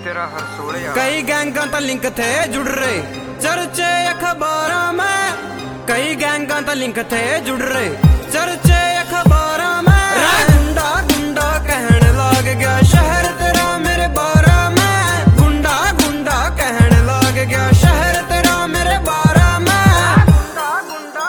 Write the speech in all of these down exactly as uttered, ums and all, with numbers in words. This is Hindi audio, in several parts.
तेरा हर सोले यार। कई गैंगा ता लिंक थे जुड़ रहे चर्चे अखबारा में, कई गैंगा ता लिंक थे जुड़ रहे चर्चे अखबारा में। गुंडा गुंडा कहने लग गया शहर तेरा मेरे बारा में, गुंडा गुंडा कहने लग गया शहर तेरा मेरे बारा में। गुंडा गुंडा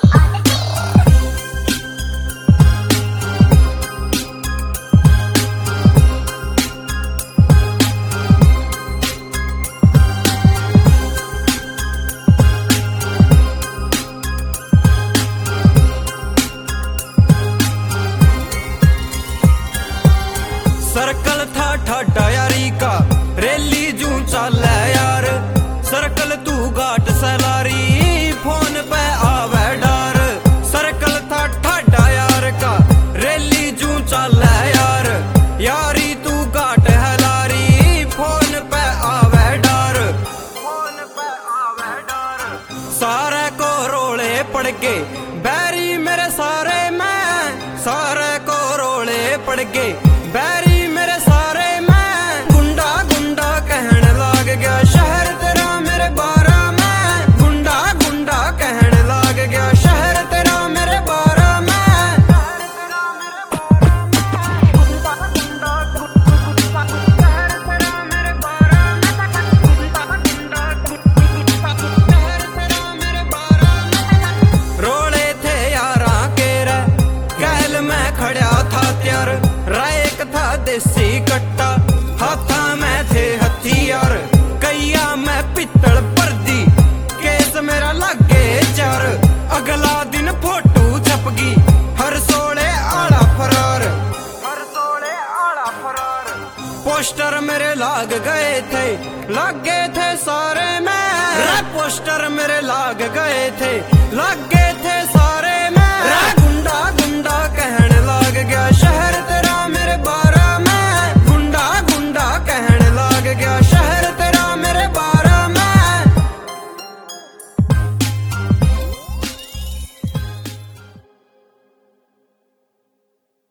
सर्कल था ठाडा यारी का रैली जू चल यार, सर्कल तू घाट सलारी फोन पे आवे डार। सर्कल था ठाडा यार का रैली जू चल यार, यारी तू घाट हलारी फोन पे आवे डार, फोन पे आवे डार। सारे को रोले पड़ के बैरी मेरे सारे में, सारे को रोले पड़ के बैरी मेरे सारे में। गुंडा गुंडा कहने लग गया शहर तेरा मेरे बारा में, गुंडा गुंडा कहने लग गया शहर तेरा मेरे बारा में। रोले थे यारा के रे कहल में खड़ा था त्यार, रायक था देसी कट्टा हाथा में थे हथियार। कैया में पित्तल पर्दी केस मेरा लागे चार, अगला दिन फोटो छपगी हर सोले आड़ा फरार, हर सोले आड़ा फरार। पोस्टर मेरे लाग गए थे लागे थे सारे में, पोस्टर मेरे लाग गए थे लागे